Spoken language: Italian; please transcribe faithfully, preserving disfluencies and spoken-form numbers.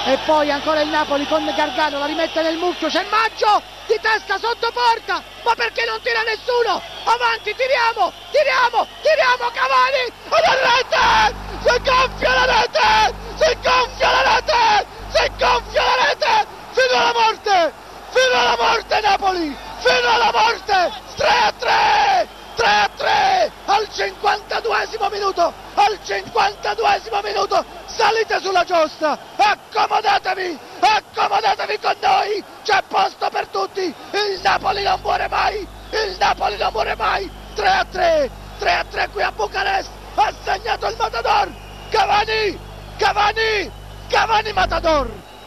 e poi ancora il Napoli con Gargano, la rimette nel mucchio, c'è Maggio di testa sotto porta, ma perché non tira nessuno? Avanti, tiriamo, tiriamo, tiriamo, Cavani, e la rete, si gonfia la rete, si gonfia la rete, si gonfia la rete, fino alla morte, fino alla morte Napoli, fino alla morte, tre a tre, tre a tre, al cinquantaduesimo minuto, al cinquantaduesimo minuto, salite sulla giostra, accomodatevi, accomodatevi con noi, c'è posto per tutti, il Napoli non muore mai, il Napoli non muore mai, tre a tre, tre a tre qui a Bucarest, ha segnato il Matador, Cavani, Cavani, Cavani Matador.